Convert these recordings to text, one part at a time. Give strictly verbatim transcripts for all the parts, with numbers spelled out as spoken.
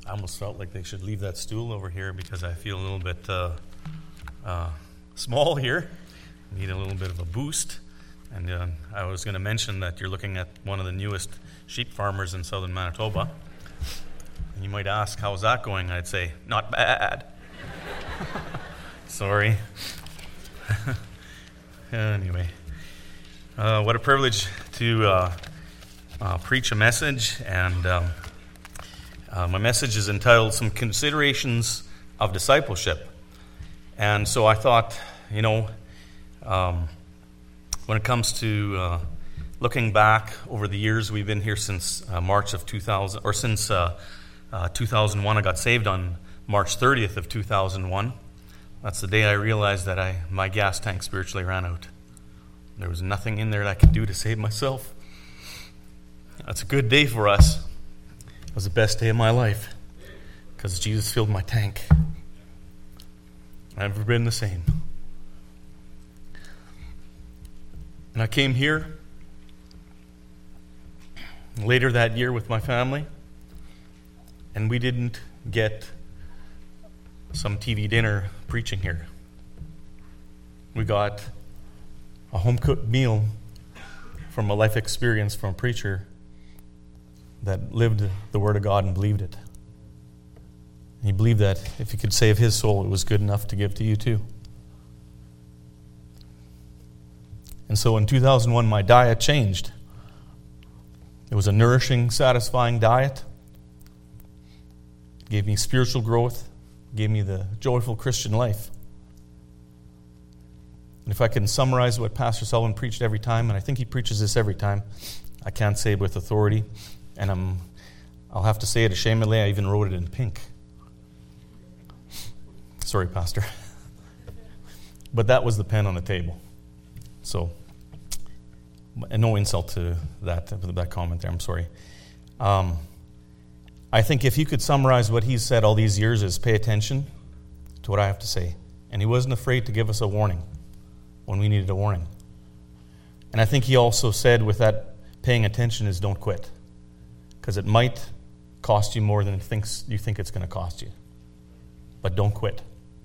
I almost felt like they should leave that stool over here because I feel a little bit uh, uh, small here. Need a little bit of a boost. And uh, I was going to mention that you're looking at one of the newest sheep farmers in southern Manitoba. And you might ask, how's that going? I'd say, not bad. Sorry. Anyway, uh, what a privilege to uh, uh, preach a message. And um, uh, my message is entitled Some Considerations of Discipleship. And so I thought, you know, um, when it comes to uh, looking back over the years, we've been here since uh, March of two thousand, or since uh, uh, two thousand one. I got saved on March thirtieth of two thousand one. That's the day I realized that I my gas tank spiritually ran out. There was nothing in there that I could do to save myself. That's a good day for us. It was the best day of my life because Jesus filled my tank. I've never been the same. And I came here later that year with my family, and we didn't get some T V dinner preaching here. We got a home-cooked meal from a life experience from a preacher that lived the Word of God and believed it. He believed that if he could save his soul, it was good enough to give to you too. And so in two thousand one, my diet changed. It was a nourishing, satisfying diet. It gave me spiritual growth. It gave me the joyful Christian life. And if I can summarize what Pastor Sullivan preached every time, and I think he preaches this every time, I can't say it with authority, and I'm, I'll have to say it ashamedly, I even wrote it in pink. Sorry, Pastor. But that was the pen on the table. So, and no insult to that that comment there, I'm sorry. Um, I think if you could summarize what he's said all these years is pay attention to what I have to say. And he wasn't afraid to give us a warning when we needed a warning. And I think he also said with that paying attention is don't quit. Because it might cost you more than it thinks you think it's going to cost you. But don't quit.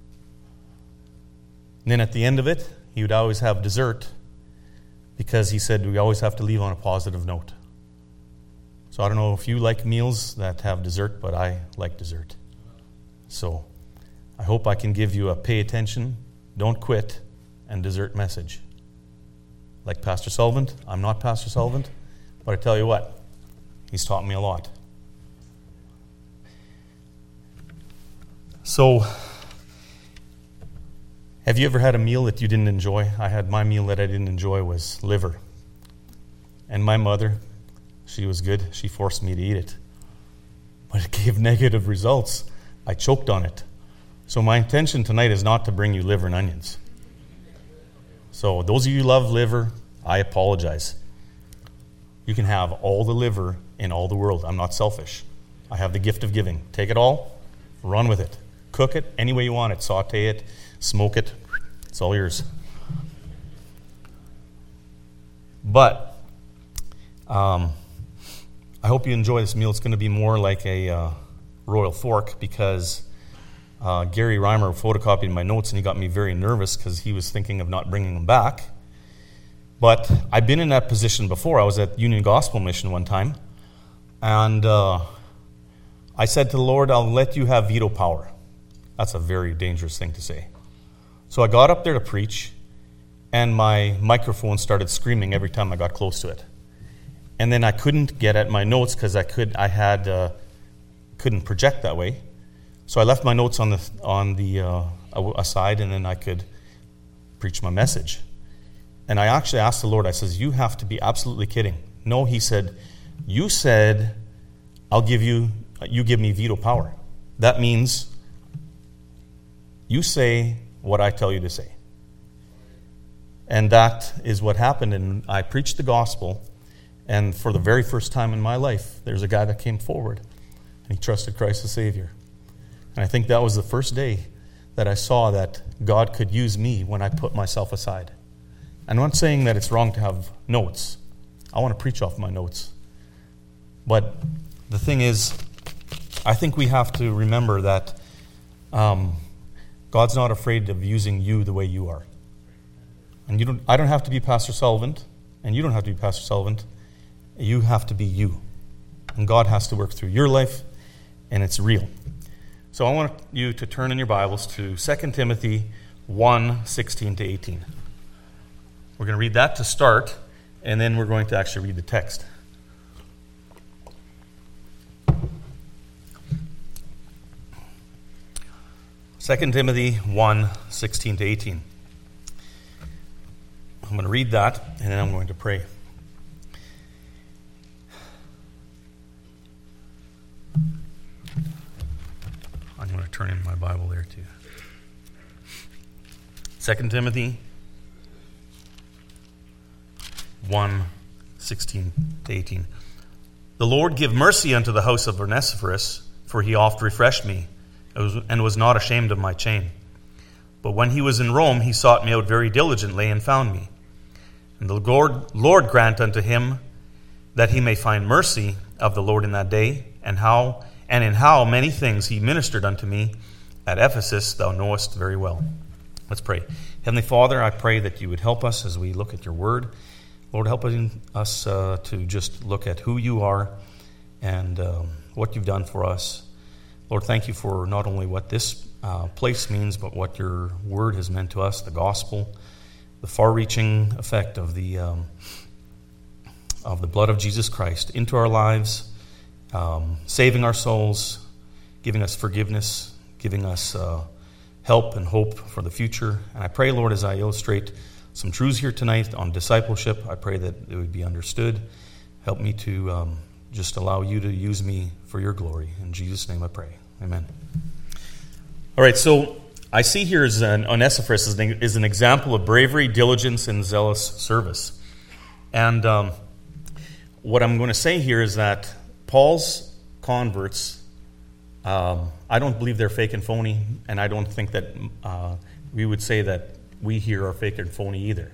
And then at the end of it, he would always have dessert, because he said we always have to leave on a positive note. So I don't know if you like meals that have dessert, but I like dessert. So I hope I can give you a pay attention, don't quit, and dessert message. Like Pastor Sullivan, I'm not Pastor Sullivan, but I tell you what, he's taught me a lot. So, have you ever had a meal that you didn't enjoy? I had my meal that I didn't enjoy was liver. And my mother, she was good. She forced me to eat it. But it gave negative results. I choked on it. So my intention tonight is not to bring you liver and onions. So those of you who love liver, I apologize. You can have all the liver in all the world. I'm not selfish. I have the gift of giving. Take it all, run with it. Cook it any way you want it. Saute it. Smoke it. It's all yours. But um, I hope you enjoy this meal. It's going to be more like a uh, royal fork because uh, Gary Reimer photocopied my notes and he got me very nervous because he was thinking of not bringing them back. But I've been in that position before. I was at Union Gospel Mission one time, and uh, I said to the Lord, I'll let you have veto power. That's a very dangerous thing to say. So I got up there to preach, and my microphone started screaming every time I got close to it. And then I couldn't get at my notes because I could I had uh, couldn't project that way. So I left my notes on the on the uh, aside, and then I could preach my message. And I actually asked the Lord. I says, "You have to be absolutely kidding." No, He said, "You said I'll give you you give me veto power. That means you say what I tell you to say." And that is what happened. And I preached the gospel. And for the very first time in my life, there's a guy that came forward. And he trusted Christ as Savior. And I think that was the first day that I saw that God could use me when I put myself aside. I'm not saying that it's wrong to have notes. I want to preach off my notes. But the thing is, I think we have to remember that um, God's not afraid of using you the way you are. And you don't. I don't have to be Pastor Sullivan, and you don't have to be Pastor Sullivan. You have to be you. And God has to work through your life, and it's real. So I want you to turn in your Bibles to Second Timothy one, sixteen to eighteen. We're going to read that to start, and then we're going to actually read the text. Second Timothy one, sixteen to eighteen. I'm going to read that, and then I'm going to pray. I'm going to turn in my Bible there too. Second Timothy one, sixteen to eighteen. The Lord give mercy unto the house of Onesiphorus, for he oft refreshed me, and was not ashamed of my chain. But when he was in Rome, he sought me out very diligently, and found me. And the Lord, Lord grant unto him that he may find mercy of the Lord in that day, and how and in how many things he ministered unto me at Ephesus, thou knowest very well. Let's pray. Heavenly Father, I pray that you would help us as we look at your word. Lord, help us uh, to just look at who you are and um, what you've done for us. Lord, thank you for not only what this uh, place means, but what your word has meant to us, the gospel, the far-reaching effect of the um, of the blood of Jesus Christ into our lives, um, saving our souls, giving us forgiveness, giving us uh, help and hope for the future. And I pray, Lord, as I illustrate some truths here tonight on discipleship, I pray that it would be understood. Help me to um, just allow you to use me for your glory. In Jesus' name I pray. Amen. All right, so I see here is an Onesiphorus is an, is an example of bravery, diligence, and zealous service. And um, what I'm going to say here is that Paul's converts, um, I don't believe they're fake and phony, and I don't think that uh, we would say that we here are fake and phony either.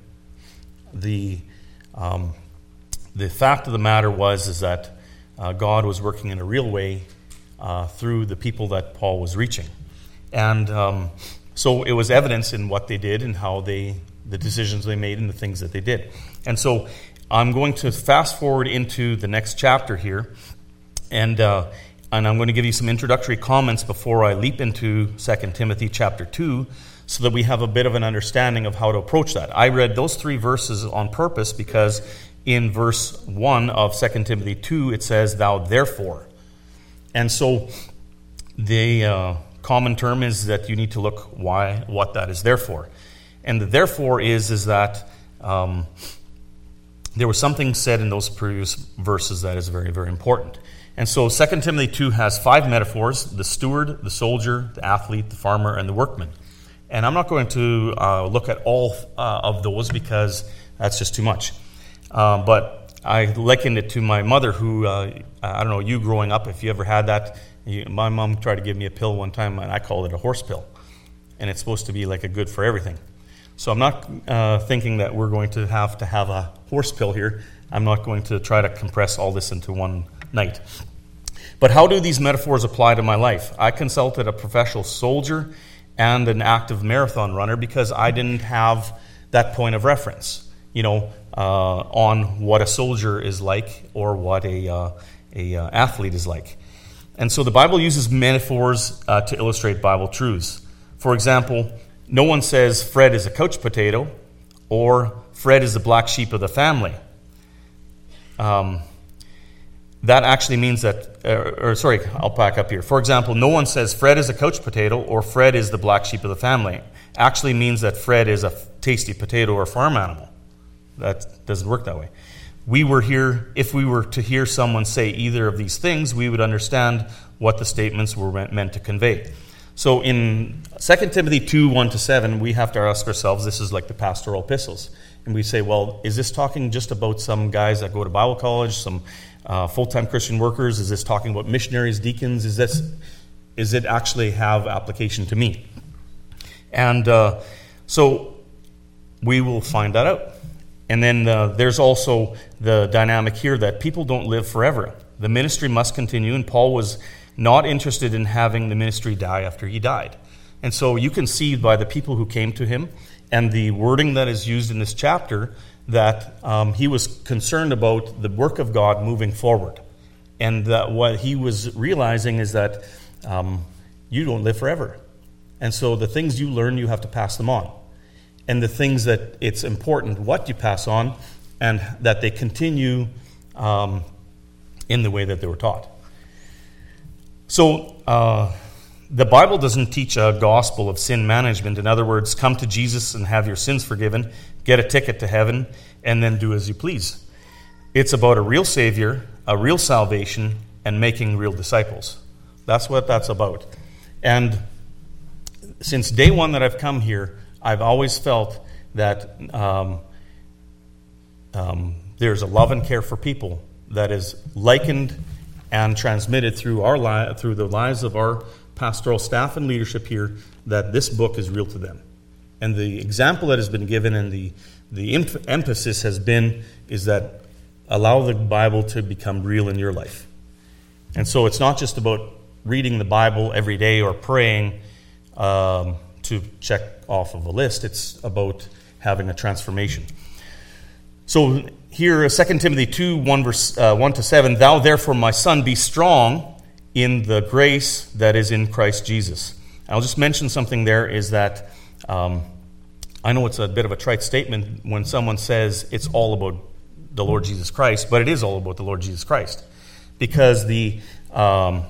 The um, the fact of the matter was is that uh, God was working in a real way uh, through the people that Paul was reaching, and um, so it was evidence in what they did and how they, the decisions they made and the things that they did. And so I'm going to fast forward into the next chapter here, and uh, and I'm going to give you some introductory comments before I leap into Second Timothy chapter two, so that we have a bit of an understanding of how to approach that. I read those three verses on purpose because in verse one of Second Timothy two, it says, thou therefore. And so the uh, common term is that you need to look why, what that is there for. And the therefore is, is that um, there was something said in those previous verses that is very, very important. And so Second Timothy two has five metaphors: the steward, the soldier, the athlete, the farmer, and the workman. And I'm not going to uh, look at all uh, of those because that's just too much. Uh, but I likened it to my mother who, uh, I don't know, you growing up, if you ever had that, you, my mom tried to give me a pill one time, and I called it a horse pill. And it's supposed to be like a good for everything. So I'm not uh, thinking that we're going to have to have a horse pill here. I'm not going to try to compress all this into one night. But how do these metaphors apply to my life? I consulted a professional soldier and an active marathon runner because I didn't have that point of reference, you know, uh, on what a soldier is like or what a uh, a uh, athlete is like. And so the Bible uses metaphors uh, to illustrate Bible truths. For example, no one says Fred is a couch potato or Fred is the black sheep of the family. Um, that actually means that, uh, or sorry, I'll back up here. For example, no one says Fred is a couch potato or Fred is the black sheep of the family. Actually means that Fred is a tasty potato or farm animal. That doesn't work that way. We were here, if we were to hear someone say either of these things, we would understand what the statements were meant, meant to convey. So in Second Timothy two, one to seven, we have to ask ourselves, this is like the pastoral epistles. And we say, well, is this talking just about some guys that go to Bible college, some uh, full-time Christian workers? Is this talking about missionaries, deacons? Is this, is it actually have application to me? And uh, so we will find that out. And then uh, there's also the dynamic here that people don't live forever. The ministry must continue, and Paul was not interested in having the ministry die after he died. And so you can see by the people who came to him and the wording that is used in this chapter that um, he was concerned about the work of God moving forward. And that what he was realizing is that um, you don't live forever. And so the things you learn, you have to pass them on. And the things that it's important what you pass on, and that they continue um, in the way that they were taught. So uh, the Bible doesn't teach a gospel of sin management. In other words, come to Jesus and have your sins forgiven, get a ticket to heaven, and then do as you please. It's about a real Savior, a real salvation, and making real disciples. That's what that's about. And since day one that I've come here, I've always felt that um, um, there's a love and care for people that is likened and transmitted through our li- through the lives of our pastoral staff and leadership here, that this book is real to them. And the example that has been given and the, the em- emphasis has been is that allow the Bible to become real in your life. And so it's not just about reading the Bible every day or praying um, to check off of a list. It's about having a transformation. So here, Second Timothy two, one, verse, uh, one to seven, thou therefore, my son, be strong in the grace that is in Christ Jesus. I'll just mention something there is that um, I know it's a bit of a trite statement when someone says it's all about the Lord Jesus Christ, but it is all about the Lord Jesus Christ. Because the um,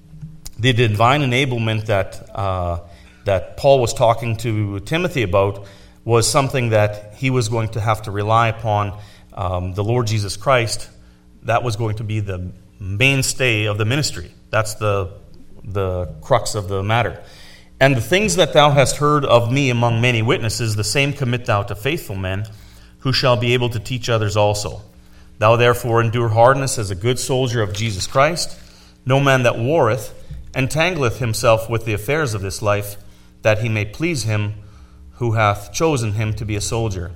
the divine enablement that uh, that Paul was talking to Timothy about was something that he was going to have to rely upon um, the Lord Jesus Christ. That was going to be the mainstay of the ministry. That's the the crux of the matter. And the things that thou hast heard of me among many witnesses, the same commit thou to faithful men, who shall be able to teach others also. Thou therefore endure hardness as a good soldier of Jesus Christ. No man that warreth entangleth himself with the affairs of this life, that he may please him who hath chosen him to be a soldier.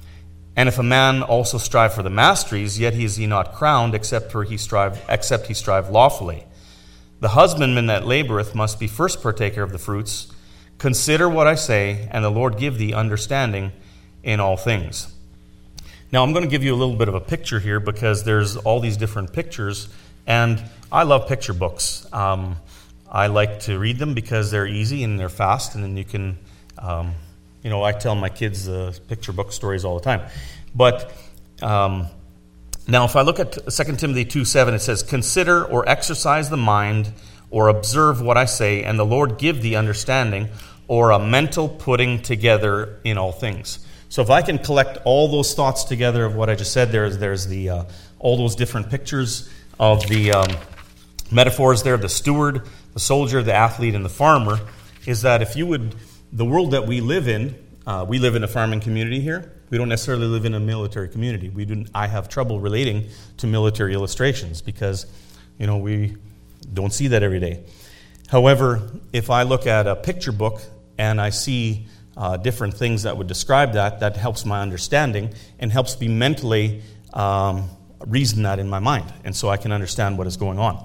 And if a man also strive for the masteries, yet is he not crowned, except for he strive, except he strive lawfully. The husbandman that laboreth must be first partaker of the fruits. Consider what I say, and the Lord give thee understanding in all things. Now, I'm going to give you a little bit of a picture here because there's all these different pictures, and I love picture books. Um, I like to read them because they're easy and they're fast, and then you can, um, you know, I tell my kids uh, picture book stories all the time. But um, now, if I look at Second Timothy two seven, it says, consider or exercise the mind or observe what I say, and the Lord give thee understanding, or a mental putting together in all things. So if I can collect all those thoughts together of what I just said, there's there's the uh, all those different pictures of the um, metaphors there, the steward, the soldier, the athlete, and the farmer, is that if you would, the world that we live in, uh, we live in a farming community here. We don't necessarily live in a military community. We do. I have trouble relating to military illustrations because, you know, we don't see that every day. However, if I look at a picture book and I see Uh, different things that would describe that, that helps my understanding and helps me mentally um, reason that in my mind, and so I can understand what is going on.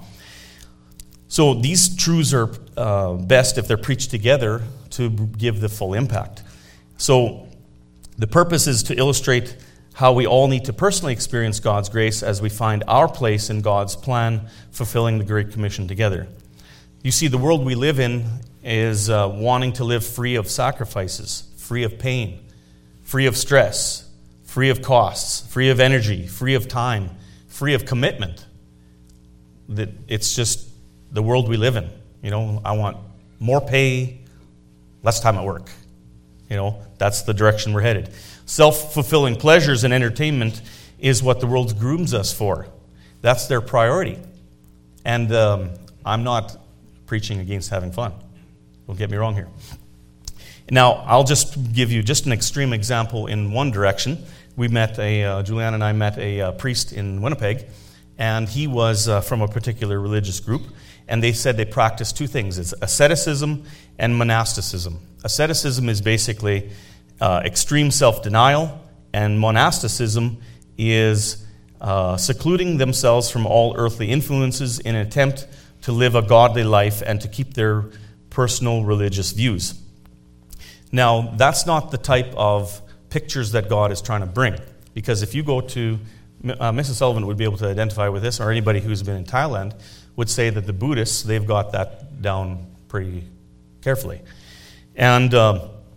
So these truths are uh, best if they're preached together to give the full impact. So the purpose is to illustrate how we all need to personally experience God's grace as we find our place in God's plan, fulfilling the Great Commission together. You see, the world we live in is uh, wanting to live free of sacrifices, free of pain, free of stress, free of costs, free of energy, free of time, free of commitment. That it's just the world we live in. You know, I want more pay, less time at work. You know, that's the direction we're headed. Self-fulfilling pleasures and entertainment is what the world grooms us for. That's their priority. And um, I'm not preaching against having fun. Don't get me wrong here. Now, I'll just give you just an extreme example in one direction. We met a, uh, Julianne and I met a uh, priest in Winnipeg, and he was uh, from a particular religious group, and they said they practiced two things. It's asceticism and monasticism. Asceticism is basically uh, extreme self-denial, and monasticism is uh, secluding themselves from all earthly influences in an attempt to live a godly life and to keep their personal religious views. Now, that's not the type of pictures that God is trying to bring. Because if you go to, uh, Missus Sullivan would be able to identify with this, or anybody who's been in Thailand would say that the Buddhists, they've got that down pretty carefully. And um,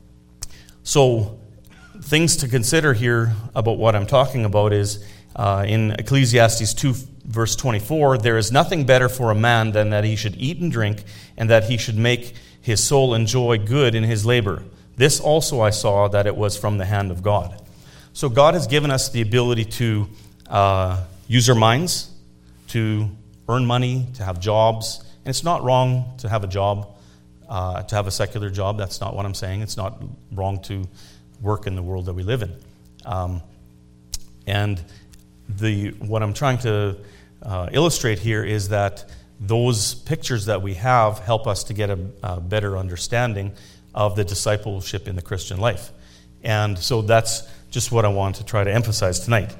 so things to consider here about what I'm talking about is uh, in Ecclesiastes two, verse twenty-four, there is nothing better for a man than that he should eat and drink, and that he should make his soul enjoy good in his labor. This also I saw that it was from the hand of God. So God has given us the ability to uh, use our minds, to earn money, to have jobs. And it's not wrong to have a job, uh, to have a secular job. That's not what I'm saying. It's not wrong to work in the world that we live in. Um, and the what I'm trying to uh, illustrate here is that those pictures that we have help us to get a, a better understanding of the discipleship in the Christian life. And so that's just what I want to try to emphasize tonight.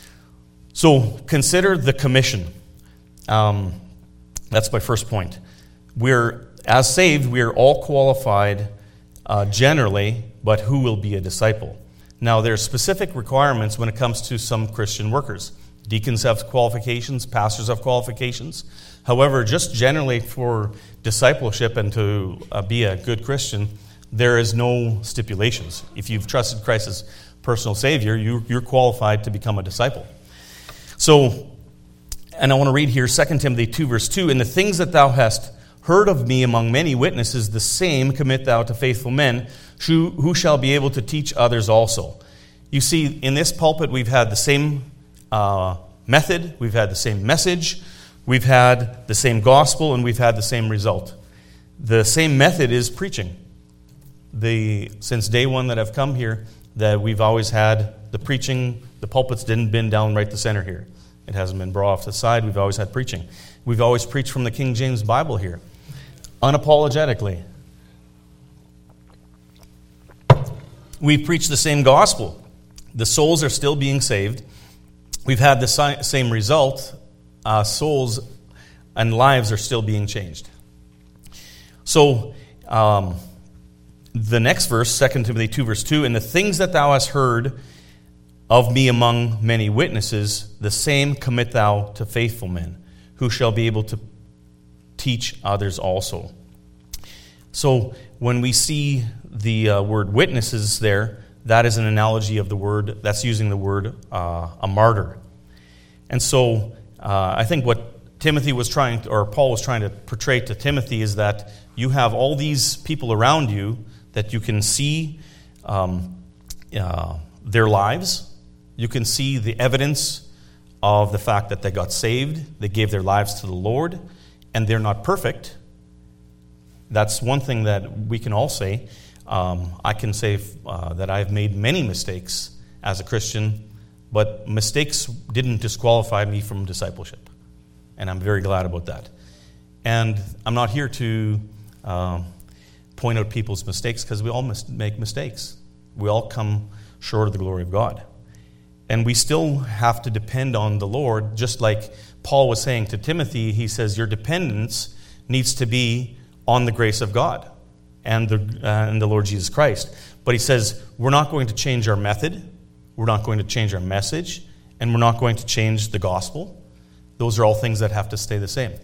So consider the commission. Um, that's my first point. We're, as saved, we are all qualified uh, generally, but who will be a disciple? Now, there are specific requirements when it comes to some Christian workers. Deacons have qualifications, pastors have qualifications. However, just generally for discipleship and to uh, be a good Christian, there is no stipulations. If you've trusted Christ as personal Savior, you, you're qualified to become a disciple. So, and I want to read here Second Timothy two, verse two, "And the things that thou hast heard of me among many witnesses, the same commit thou to faithful men, who, who shall be able to teach others also." You see, in this pulpit, we've had the same uh, method, we've had the same message, we've had the same gospel, and we've had the same result. The same method is preaching. The since day one that I've come here, that we've always had the preaching. The pulpits didn't bend down right to center here. It hasn't been brought off to the side. We've always had preaching. We've always preached from the King James Bible here, unapologetically. We preach the same gospel. The souls are still being saved. We've had the si- same result. Uh, souls and lives are still being changed. So, um, the next verse, Second Timothy two, verse two, "And the things that thou hast heard of me among many witnesses, the same commit thou to faithful men, who shall be able to teach others also." So when we see the uh, word witnesses there, that is an analogy of the word, that's using the word uh, a martyr. And so uh, I think what Timothy was trying, to, or Paul was trying to portray to Timothy is that you have all these people around you that you can see um, uh, their lives. You can see the evidence of the fact that they got saved, they gave their lives to the Lord, and they're not perfect. That's one thing that we can all say. Um, I can say uh, that I've made many mistakes as a Christian, but mistakes didn't disqualify me from discipleship. And I'm very glad about that. And I'm not here to um, point out people's mistakes, because we all mis- make mistakes. We all come short of the glory of God. And we still have to depend on the Lord, just like Paul was saying to Timothy. He says, your dependence needs to be on the grace of God and the, uh, and the Lord Jesus Christ. But he says, we're not going to change our method, we're not going to change our message, and we're not going to change the gospel. Those are all things that have to stay the same.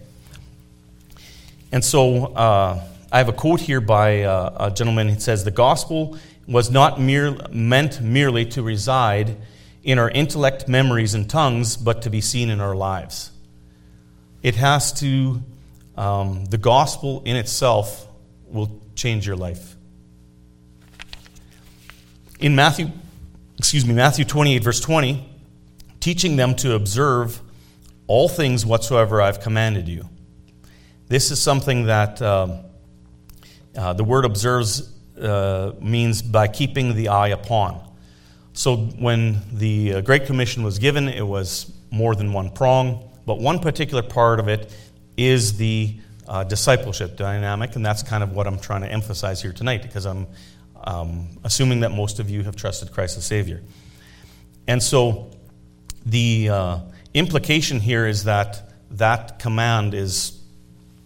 And so uh, I have a quote here by uh, a gentleman. He says, the gospel was not mere, meant merely to reside in our intellect, memories, and tongues, but to be seen in our lives. It has to, um, the gospel in itself will change your life. In Matthew, excuse me, Matthew twenty-eight, verse twenty, teaching them to observe all things whatsoever I've commanded you. This is something that um, uh, the word observes uh, means by keeping the eye upon. So when the Great Commission was given, it was more than one prong, but one particular part of it is the uh, discipleship dynamic, and that's kind of what I'm trying to emphasize here tonight, because I'm um, assuming that most of you have trusted Christ as Savior. And so the uh, implication here is that that command is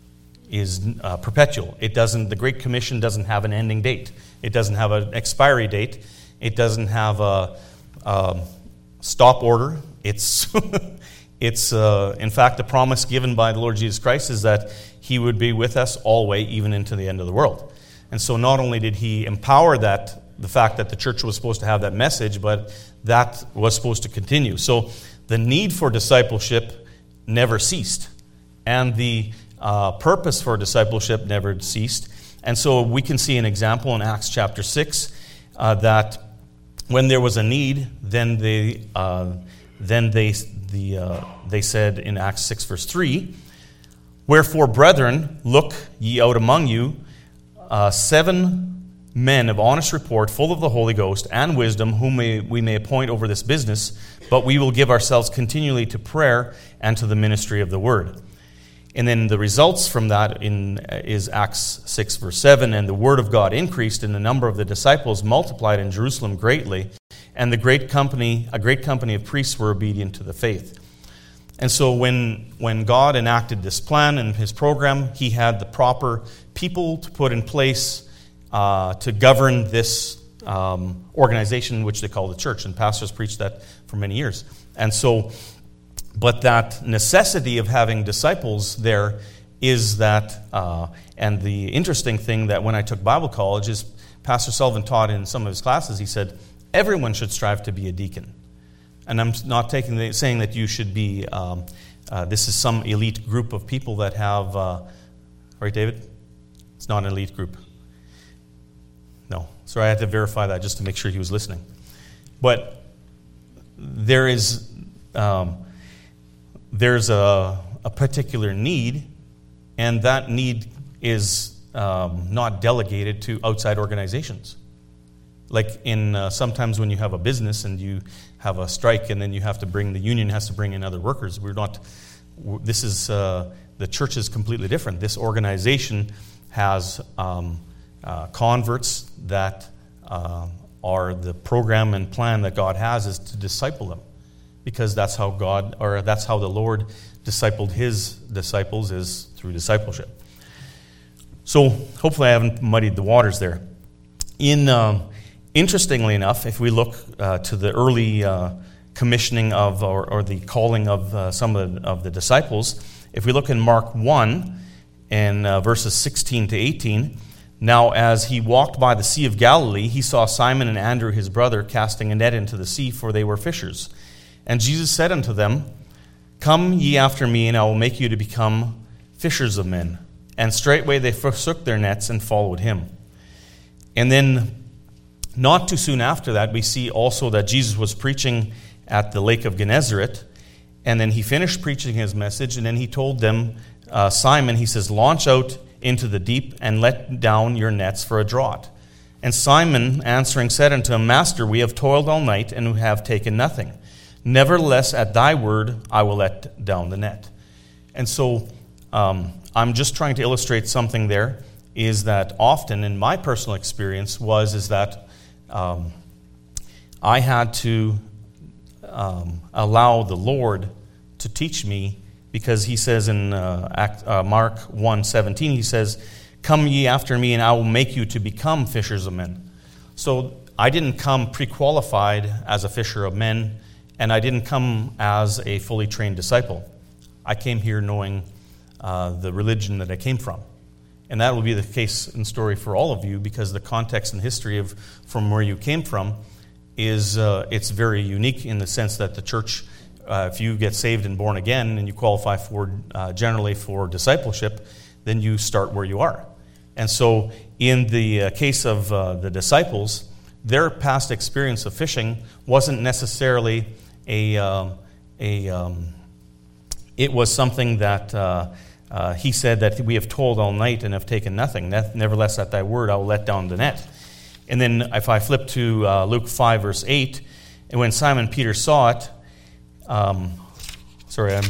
is uh, perpetual. It doesn't. The Great Commission doesn't have an ending date. It doesn't have an expiry date. It doesn't have a, a stop order. It's it's uh, in fact the promise given by the Lord Jesus Christ is that He would be with us always, even into the end of the world. And so not only did He empower that, the fact that the church was supposed to have that message, but that was supposed to continue. So the need for discipleship never ceased, and the uh, purpose for discipleship never ceased. And so we can see an example in Acts chapter six uh, that when there was a need, then they uh, then they the uh, they said in Acts six verse three, "Wherefore, brethren, look ye out among you uh, seven men of honest report, full of the Holy Ghost and wisdom, whom we, we may appoint over this business, but we will give ourselves continually to prayer and to the ministry of the word." And then the results from that in is Acts six verse seven, "And the word of God increased, and the number of the disciples multiplied in Jerusalem greatly, and the great company, a great company of priests were obedient to the faith." And so when when God enacted this plan and His program, He had the proper people to put in place Uh, to govern this um, organization, which they call the church, and pastors preached that for many years. And so, but that necessity of having disciples there is that, uh, and the interesting thing that when I took Bible college is Pastor Sullivan taught in some of his classes, he said, everyone should strive to be a deacon. And I'm not taking the, saying that you should be, um, uh, this is some elite group of people that have, uh, right, David? It's not an elite group. No. Sorry, I had to verify that just to make sure he was listening. But there is um, there's a, a particular need, and that need is um, not delegated to outside organizations. Like in uh, sometimes when you have a business and you have a strike, and then you have to bring the union has to bring in other workers. We're not. This is uh, the church is completely different. This organization has. Um, Uh, converts that uh, are the program and plan that God has is to disciple them, because that's how God, or that's how the Lord discipled His disciples, is through discipleship. So hopefully I haven't muddied the waters there. In um, interestingly enough, if we look uh, to the early uh, commissioning of, or, or the calling of uh, some of the, of the disciples, if we look in Mark one and uh, verses sixteen to eighteen. "Now as he walked by the Sea of Galilee, he saw Simon and Andrew his brother casting a net into the sea, for they were fishers. And Jesus said unto them, Come ye after me, and I will make you to become fishers of men. And straightway they forsook their nets and followed him." And then not too soon after that, we see also that Jesus was preaching at the Lake of Gennesaret, and then he finished preaching his message, and then he told them, uh, Simon, he says, "Launch out into the deep, and let down your nets for a draught. And Simon answering said unto him, Master, we have toiled all night, and have taken nothing. Nevertheless, at thy word, I will let down the net." And so um, I'm just trying to illustrate something there, is that often in my personal experience was is that um, I had to um, allow the Lord to teach me. Because he says in uh, Act, uh, Mark one seventeen, he says, "Come ye after me, and I will make you to become fishers of men." So I didn't come pre-qualified as a fisher of men, and I didn't come as a fully trained disciple. I came here knowing uh, the religion that I came from. And that will be the case and story for all of you, because the context and history of from where you came from is uh, it's very unique in the sense that the church, Uh, if you get saved and born again and you qualify for uh, generally for discipleship, then you start where you are. And so in the uh, case of uh, the disciples, their past experience of fishing wasn't necessarily a, uh, a um, it was something that uh, uh, he said that we have toiled all night and have taken nothing. Nevertheless, at thy word, I will let down the net. And then if I flip to uh, Luke five, verse eight, and when Simon Peter saw it, Um, sorry, I'm,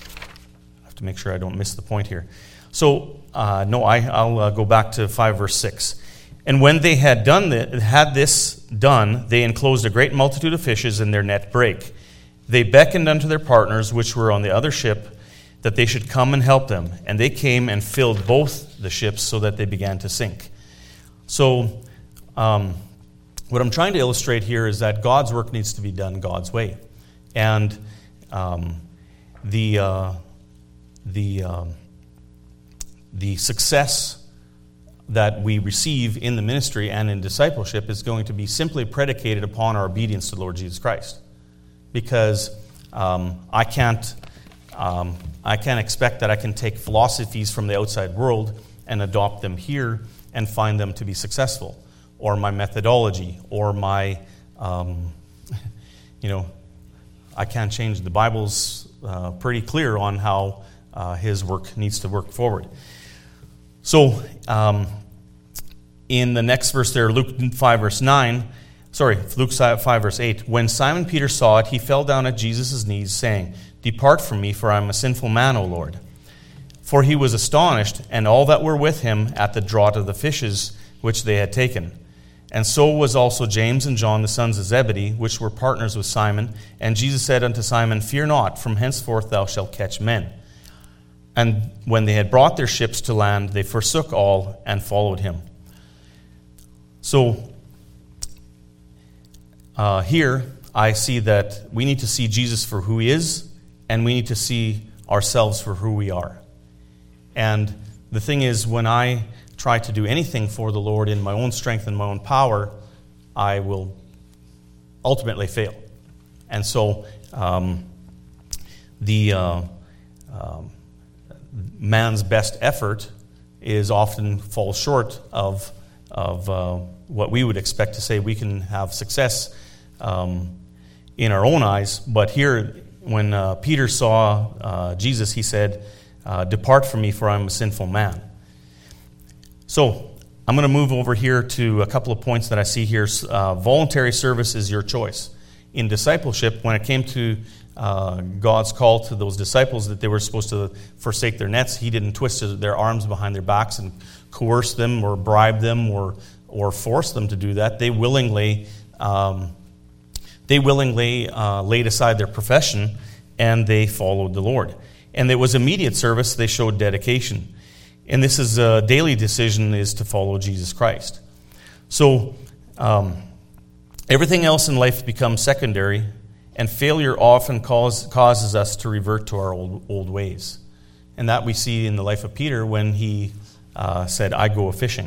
I have to make sure I don't miss the point here. So, uh, no, I, I'll uh, go back to five, verse six. "And when they had done the, had this done, they enclosed a great multitude of fishes, and their net brake. They beckoned unto their partners, which were on the other ship, that they should come and help them. And they came and filled both the ships so that they began to sink. So um, what I'm trying to illustrate here is that God's work needs to be done God's way. And um, the, uh, the, um, the success that we receive in the ministry and in discipleship is going to be simply predicated upon our obedience to the Lord Jesus Christ. Because um, I can't um, I can't expect that I can take philosophies from the outside world and adopt them here and find them to be successful, or my methodology, or my um, you know I can't change. The Bible's uh, pretty clear on how uh, His work needs to work forward. So, um, in the next verse there, Luke five, verse nine, sorry, Luke five, verse eight, when Simon Peter saw it, he fell down at Jesus' knees, saying, "Depart from me, for I am a sinful man, O Lord." For he was astonished, and all that were with him, at the draught of the fishes which they had taken. And so was also James and John, the sons of Zebedee, which were partners with Simon. And Jesus said unto Simon, "Fear not, from henceforth thou shalt catch men." And when they had brought their ships to land, they forsook all and followed him. So, uh, here I see that we need to see Jesus for who he is, and we need to see ourselves for who we are. And the thing is, when I try to do anything for the Lord in my own strength and my own power, I will ultimately fail. And so, um, the... Uh, um, man's best effort is often falls short of of uh, what we would expect to say we can have success um, in our own eyes. But here, when uh, Peter saw uh, Jesus, he said, uh, "Depart from me, for I am a sinful man." So I'm going to move over here to a couple of points that I see here. Uh, voluntary service is your choice. In discipleship, when it came to Uh, God's call to those disciples that they were supposed to forsake their nets, he didn't twist their arms behind their backs and coerce them or bribe them or or force them to do that. They willingly um, they willingly uh, laid aside their profession and they followed the Lord. And it was immediate service. They showed dedication. And this is a daily decision, is to follow Jesus Christ. So um, everything else in life becomes secondary. And failure often cause, causes us to revert to our old, old ways. And that we see in the life of Peter when he uh, said, "I go a-fishing."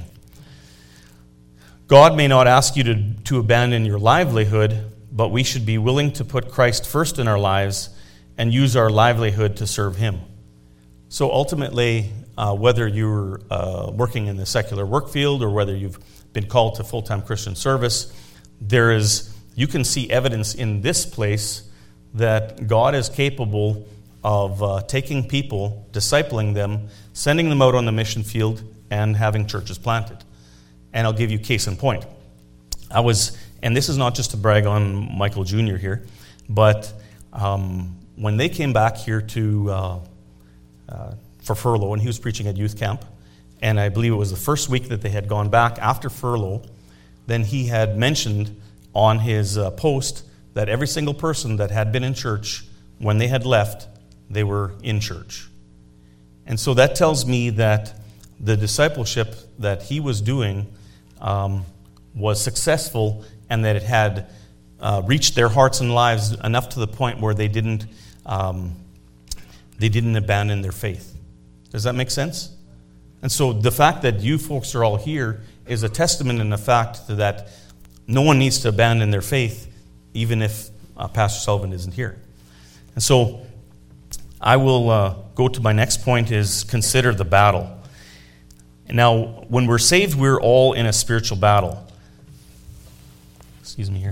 God may not ask you to, to abandon your livelihood, but we should be willing to put Christ first in our lives and use our livelihood to serve him. So ultimately, uh, whether you're uh, working in the secular work field or whether you've been called to full-time Christian service, there is... You can see evidence in this place that God is capable of uh, taking people, discipling them, sending them out on the mission field, and having churches planted. And I'll give you case in point. I was, and this is not just to brag on Michael Junior here, but um, when they came back here to uh, uh, for furlough, and he was preaching at youth camp, and I believe it was the first week that they had gone back after furlough, then he had mentioned on his uh, post that every single person that had been in church, when they had left, they were in church. And so that tells me that the discipleship that he was doing um, was successful, and that it had uh, reached their hearts and lives enough to the point where they didn't um, they didn't abandon their faith. Does that make sense? And so the fact that you folks are all here is a testament in the fact that no one needs to abandon their faith, even if uh, Pastor Sullivan isn't here. And so I will uh, go to my next point, is consider the battle. Now, when we're saved, we're all in a spiritual battle. Excuse me here.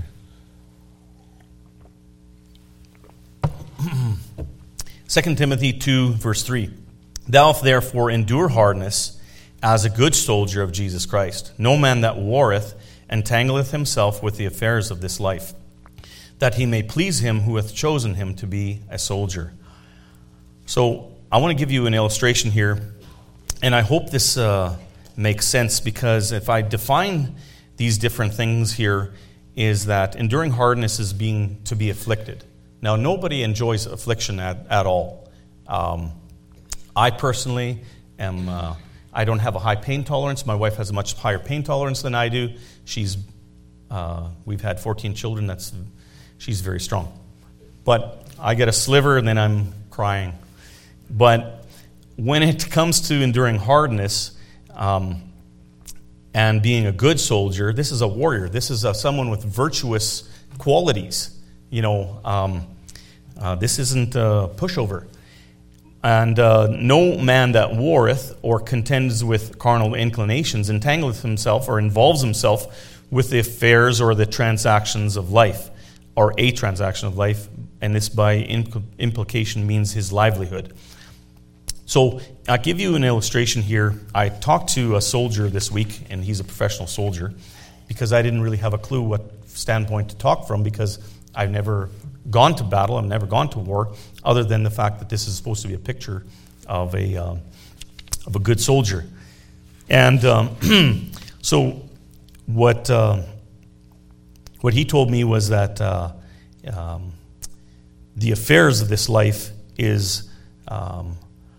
Second Timothy two, verse three. "Thou therefore endure hardness as a good soldier of Jesus Christ. No man that warreth entangleth himself with the affairs of this life, that he may please him who hath chosen him to be a soldier." So I want to give you an illustration here, and I hope this uh, makes sense, because if I define these different things here, is that enduring hardness is being to be afflicted. Now, nobody enjoys affliction at, at all. Um, I personally am, uh, I don't have a high pain tolerance. My wife has a much higher pain tolerance than I do. She's, uh, we've had fourteen children. That's, she's very strong. But I get a sliver and then I'm crying. But when it comes to enduring hardness um, and being a good soldier, this is a warrior. This is a, someone with virtuous qualities. You know, um, uh, this isn't a pushover. And uh, no man that warreth or contends with carnal inclinations entangleth himself or involves himself with the affairs or the transactions of life, or a transaction of life, and this by impl- implication means his livelihood. So I'll give you an illustration here. I talked to a soldier this week, and he's a professional soldier, because I didn't really have a clue what standpoint to talk from, because I've never gone to battle, I've never gone to war, other than the fact that this is supposed to be a picture of a uh, of a good soldier. And um, so what uh, what he told me was that uh, um, the affairs of this life is um,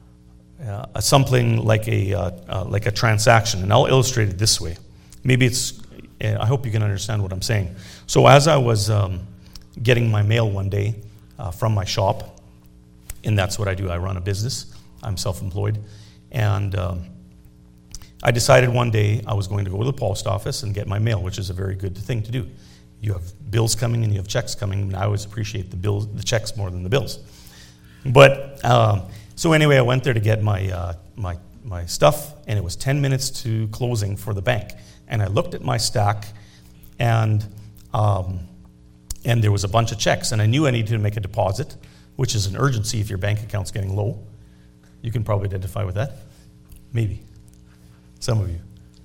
uh, something like a uh, uh, like a transaction, and I'll illustrate it this way. Maybe it's. Uh, I hope you can understand what I'm saying. So as I was um, getting my mail one day uh, from my shop, and that's what I do. I run a business. I'm self-employed, and um, I decided one day I was going to go to the post office and get my mail, which is a very good thing to do. You have bills coming and you have checks coming, and I always appreciate the bills, the checks more than the bills. But um, so anyway, I went there to get my uh, my my stuff, and it was ten minutes to closing for the bank. And I looked at my stack, and um, and there was a bunch of checks, and I knew I needed to make a deposit, which is an urgency if your bank account's getting low. You can probably identify with that. Maybe. Some of you.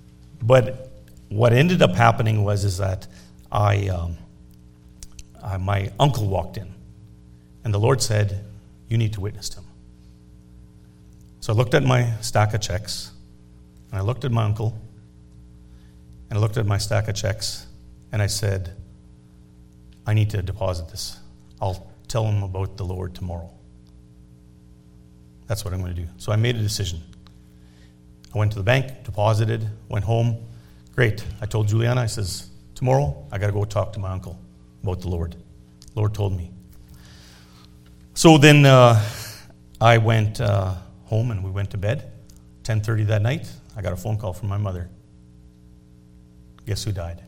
But what ended up happening was is that I, um, I my uncle walked in, and the Lord said, "You need to witness to him." So I looked at my stack of checks, and I looked at my uncle, and I looked at my stack of checks, and I said, "I need to deposit this. I'll tell him about the Lord tomorrow." That's what I'm going to do. So I made a decision. I went to the bank, deposited, went home. Great. I told Juliana, I says, tomorrow I got to go talk to my uncle about the Lord. The Lord told me. So then uh, I went uh, home and we went to bed. ten thirty that night, I got a phone call from my mother. Guess who died?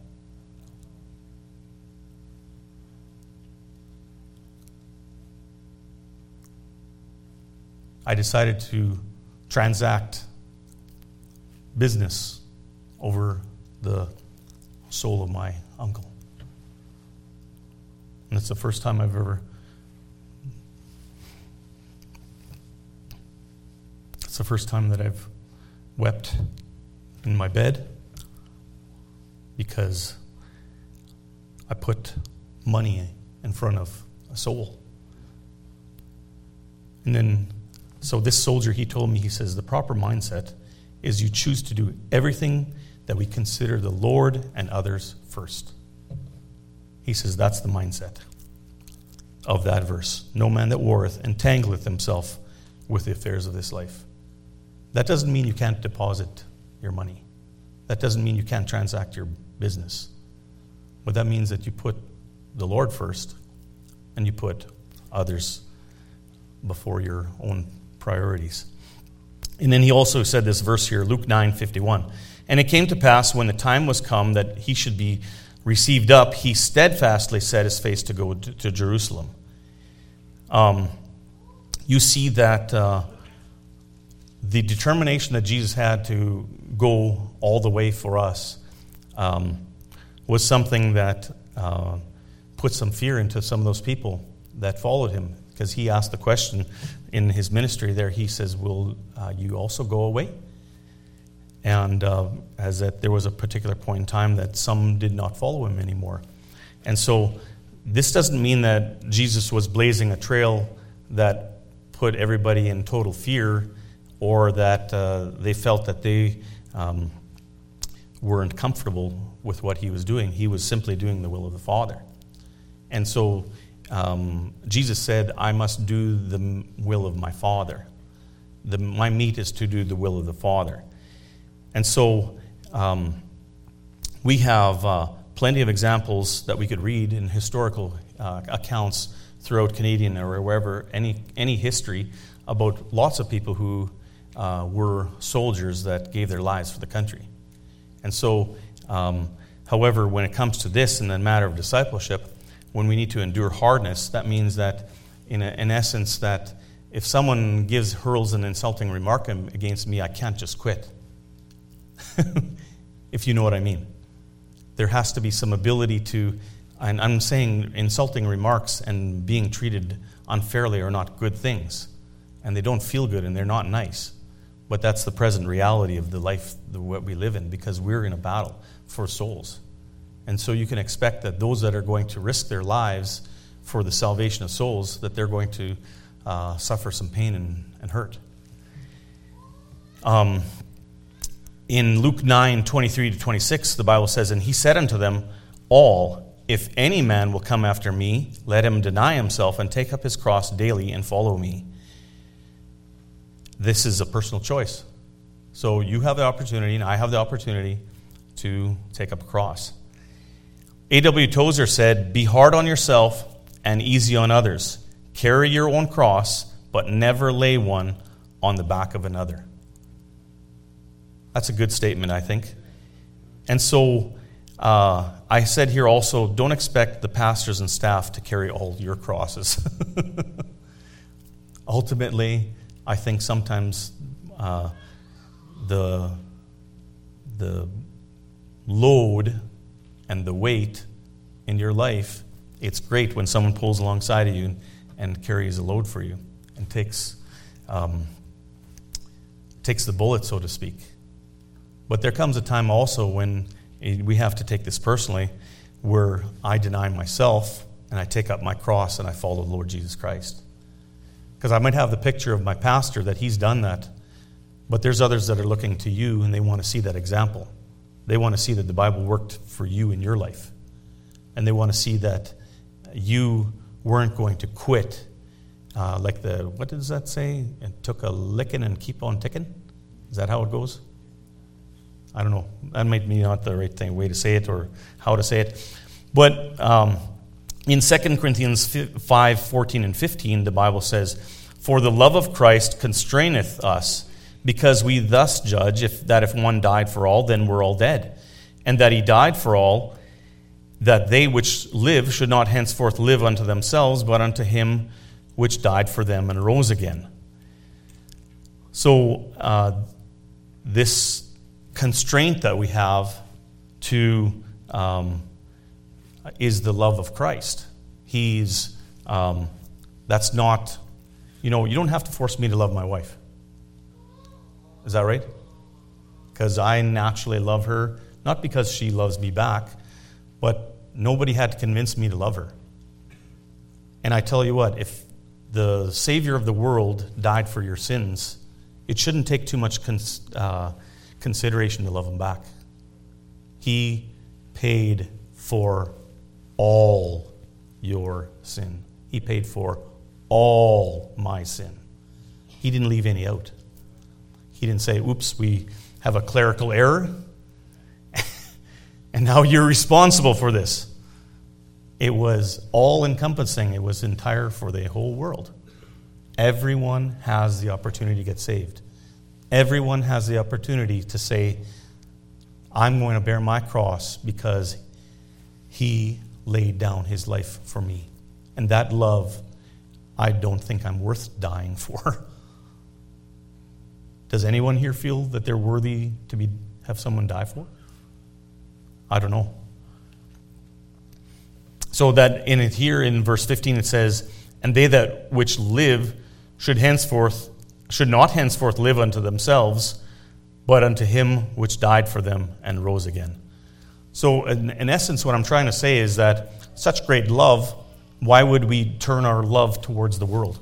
I decided to transact business over the soul of my uncle. And it's the first time I've ever it's the first time that I've wept in my bed because I put money in front of a soul. And then So this soldier, he told me, he says, the proper mindset is you choose to do everything that we consider the Lord and others first. He says that's the mindset of that verse. No man that warreth entangleth himself with the affairs of this life. That doesn't mean you can't deposit your money. That doesn't mean you can't transact your business. But that means that you put the Lord first and you put others before your own priorities. And then he also said this verse here, Luke nine fifty-one. And it came to pass when the time was come that he should be received up, he steadfastly set his face to go to, to Jerusalem. Um, you see that uh, the determination that Jesus had to go all the way for us um, was something that uh, put some fear into some of those people that followed him. Because he asked the question in his ministry there, he says, will uh, you also go away? And uh, as that there was a particular point in time that some did not follow him anymore. And so this doesn't mean that Jesus was blazing a trail that put everybody in total fear, or that uh, they felt that they um, weren't comfortable with what he was doing. He was simply doing the will of the Father. And so Um, Jesus said, I must do the will of my Father. the, my meat is to do the will of the Father. And so um, we have uh, plenty of examples that we could read in historical uh, accounts throughout Canadian or wherever, any, any history about lots of people who uh, were soldiers that gave their lives for the country. And so, um, however, when it comes to this in the matter of discipleship, when we need to endure hardness, that means that, in, a, in essence, that if someone gives, hurls an insulting remark against me, I can't just quit. If you know what I mean. There has to be some ability to, and I'm saying insulting remarks and being treated unfairly are not good things. And they don't feel good and they're not nice. But that's the present reality of the life the, what we live in, because we're in a battle for souls. And so you can expect that those that are going to risk their lives for the salvation of souls, that they're going to uh, suffer some pain and, and hurt. Um, in Luke nine, twenty-three to twenty-six, the Bible says, "And he said unto them all, If any man will come after me, let him deny himself and take up his cross daily and follow me." This is a personal choice. So you have the opportunity, and I have the opportunity to take up a cross. A W Tozer said, "Be hard on yourself and easy on others. Carry your own cross, but never lay one on the back of another." That's a good statement, I think. And so uh, I said here also, don't expect the pastors and staff to carry all your crosses. Ultimately, I think sometimes uh, the the load and the weight in your life, it's great when someone pulls alongside of you and, and carries a load for you and takes um, takes the bullet, so to speak. But there comes a time also when we have to take this personally, where I deny myself and I take up my cross and I follow the Lord Jesus Christ. Because I might have the picture of my pastor that he's done that, but there's others that are looking to you and they want to see that example. They want to see that the Bible worked for you in your life. And they want to see that you weren't going to quit. Uh, like the, what does that say? It took a licking and keep on ticking? Is that how it goes? I don't know. That might be not the right thing, way to say it or how to say it. But um, in Second Corinthians five, fourteen and fifteen, the Bible says, "For the love of Christ constraineth us, because we thus judge if, that if one died for all, then we're all dead. And that he died for all, that they which live should not henceforth live unto themselves, but unto him which died for them and rose again." So uh, this constraint that we have to um, is the love of Christ. He's um, that's not, you know, you don't have to force me to love my wife. Is that right? Because I naturally love her, not because she loves me back, but nobody had to convince me to love her. And I tell you what, if the Savior of the world died for your sins, it shouldn't take too much cons- uh, consideration to love him back. He paid for all your sin. He paid for all my sin. He didn't leave any out. He didn't say, "Oops, we have a clerical error, and now you're responsible for this." It was all-encompassing. It was entire for the whole world. Everyone has the opportunity to get saved. Everyone has the opportunity to say, "I'm going to bear my cross because he laid down his life for me." And that love, I don't think I'm worth dying for. Does anyone here feel that they're worthy to be have someone die for? I don't know. So that in it here in verse fifteen it says, "And they that which live should henceforth should not henceforth live unto themselves, but unto him which died for them and rose again." So in, in essence, what I'm trying to say is that such great love, why would we turn our love towards the world?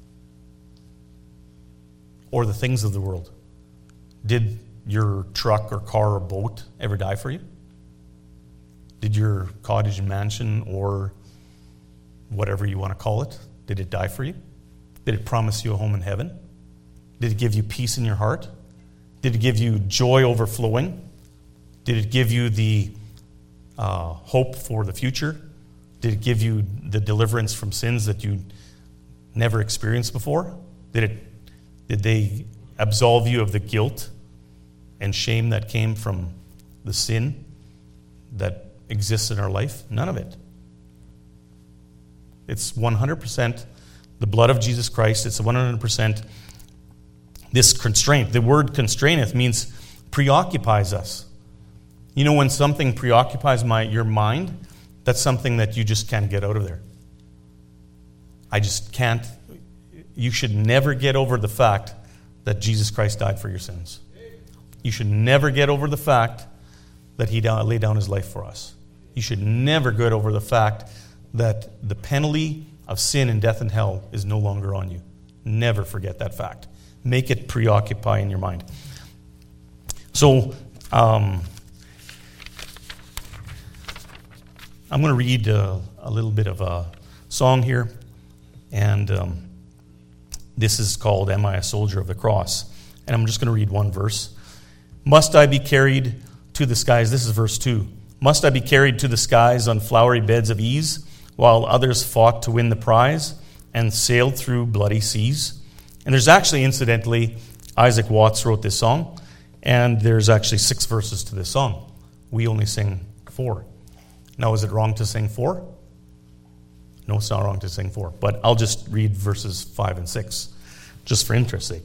Or the things of the world? Did your truck or car or boat ever die for you? Did your cottage and mansion or whatever you want to call it, did it die for you? Did it promise you a home in heaven? Did it give you peace in your heart? Did it give you joy overflowing? Did it give you the uh, hope for the future? Did it give you the deliverance from sins that you never experienced before? Did it? Did they absolve you of the guilt and shame that came from the sin that exists in our life? None of it. It's one hundred percent the blood of Jesus Christ. It's one hundred percent this constraint. The word constraineth means preoccupies us. You know, when something preoccupies my your mind, that's something that you just can't get out of there. I just can't. You should never get over the fact that Jesus Christ died for your sins. You should never get over the fact that he laid down his life for us. You should never get over the fact that the penalty of sin and death and hell is no longer on you. Never forget that fact. Make it preoccupy in your mind. So, um, I'm going to read uh, a little bit of a song here, and um, this is called Am I a Soldier of the Cross? And I'm just going to read one verse. Must I be carried to the skies? This is verse two. Must I be carried to the skies on flowery beds of ease, while others fought to win the prize and sailed through bloody seas? And there's actually, incidentally, Isaac Watts wrote this song, and there's actually six verses to this song. We only sing four. Now, is it wrong to sing four? No, it's not wrong to sing four. But I'll just read verses five and six, just for interest's sake.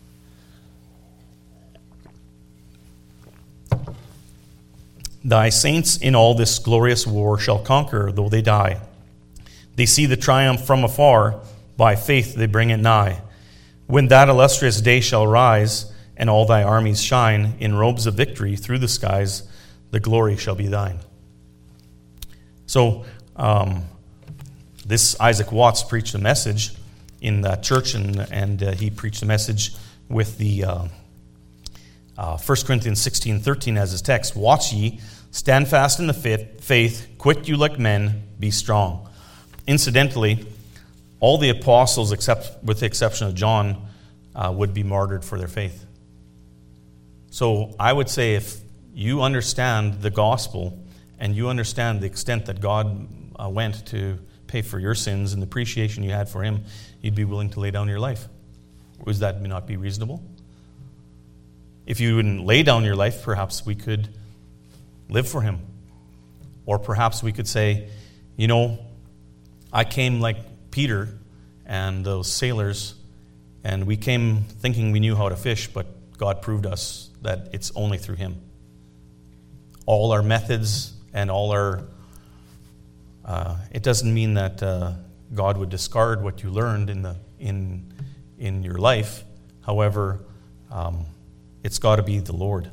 Thy saints in all this glorious war shall conquer, though they die. They see the triumph from afar, by faith they bring it nigh. When that illustrious day shall rise, and all thy armies shine, in robes of victory through the skies, the glory shall be thine. So, um, this Isaac Watts preached a message in that church, and, and uh, he preached a message with the uh, uh, First Corinthians sixteen thirteen as his text. Watch ye, stand fast in the faith, quit you like men, be strong. Incidentally, all the apostles, except with the exception of John, uh, would be martyred for their faith. So I would say if you understand the gospel and you understand the extent that God uh, went to pay for your sins and the appreciation you had for him, you'd be willing to lay down your life. Would that not be reasonable? If you wouldn't lay down your life, perhaps we could live for him. Or perhaps we could say, you know, I came like Peter and those sailors, and we came thinking we knew how to fish, but God proved us that it's only through him. All our methods and all our... Uh, it doesn't mean that uh, God would discard what you learned in the in in your life. However, um, it's got to be the Lord.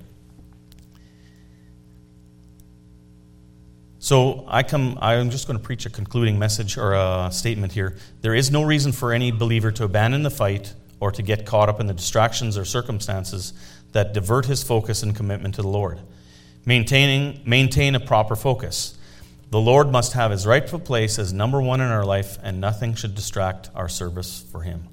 So I come. I'm just going to preach a concluding message or a statement here. There is no reason for any believer to abandon the fight or to get caught up in the distractions or circumstances that divert his focus and commitment to the Lord. Maintaining maintain a proper focus. The Lord must have his rightful place as number one in our life, and nothing should distract our service for him.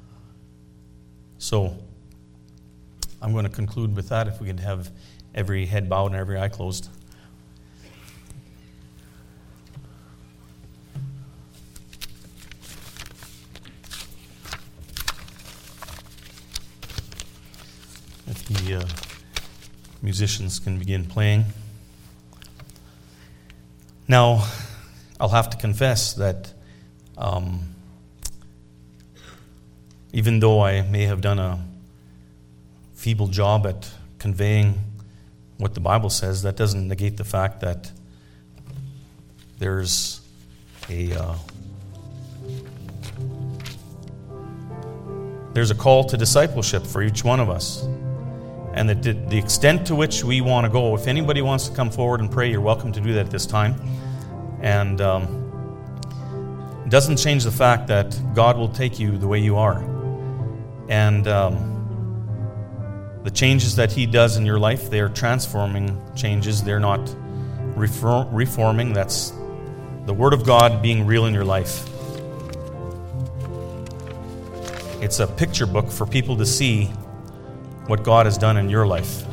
So, I'm going to conclude with that, if we could have every head bowed and every eye closed. If the uh, musicians can begin playing. Now, I'll have to confess that um, even though I may have done a feeble job at conveying what the Bible says, that doesn't negate the fact that there's a uh, there's a call to discipleship for each one of us. And the, the extent to which we want to go, if anybody wants to come forward and pray, you're welcome to do that at this time. And um, it doesn't change the fact that God will take you the way you are. And um, the changes that he does in your life, they are transforming changes. They're not reform, reforming. That's the Word of God being real in your life. It's a picture book for people to see what God has done in your life.